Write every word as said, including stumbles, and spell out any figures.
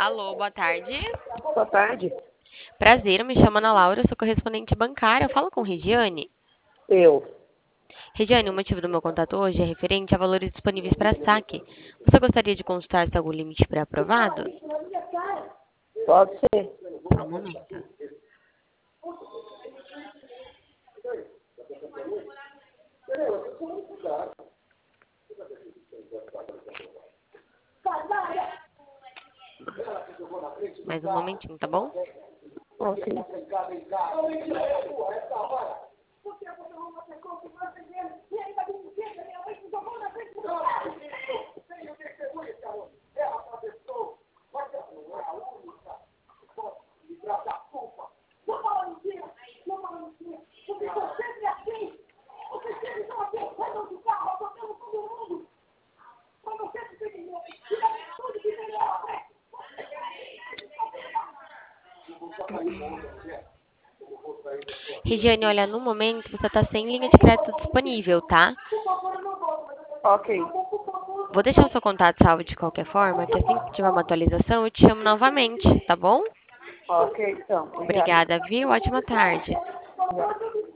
Alô, boa tarde. Boa tarde. Prazer, eu me chamo Ana Laura, sou correspondente bancária. Eu falo com Regiane. Eu. Regiane, o motivo do meu contato hoje é referente a valores disponíveis para saque. Você gostaria de consultar se há algum limite pré-aprovado? Pode ser. Só um momento. Mais um momentinho, tá bom? Ok. Regiane, olha, no momento você está sem linha de crédito disponível, tá? Ok. Vou deixar o seu contato salvo de qualquer forma, que assim que tiver uma atualização eu te chamo novamente, tá bom? Ok, então. Obrigada. Obrigada, viu? Ótima tarde. Obrigada.